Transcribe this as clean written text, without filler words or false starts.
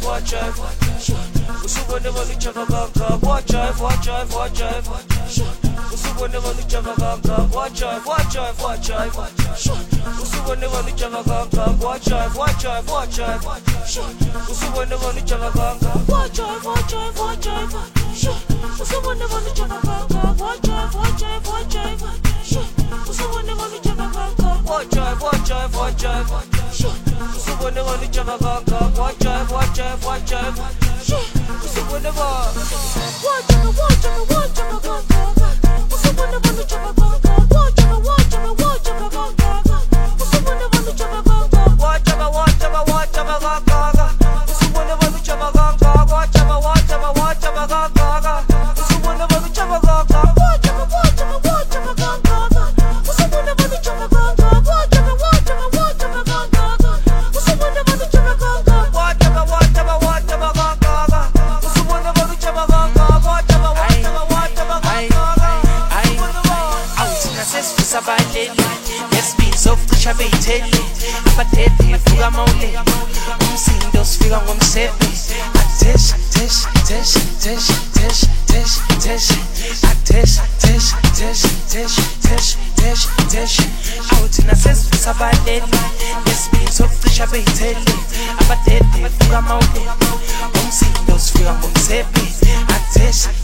usubone baluchaka kaka watch jive usubone baluchaka kaka watch jive usubone baluchaka kaka watch jive usubone baluchaka kaka watch jive usubone baluchaka kaka watch jive usubone baluchaka kaka watch jive usubone baluchaka kaka watch jive usubone ba watch jive usubone baluchaka kaka watch jive usubone baluchaka kaka watch jive usubone baluchaka kaka watch jive usubone baluchaka kaka Chabethele abadede vuka mawule umsindo sifika ngomsepe atesh out nasesifisa abalele ngesibinzo chabethele abadede vuka mawule umsindo sifika ngomsepe atesh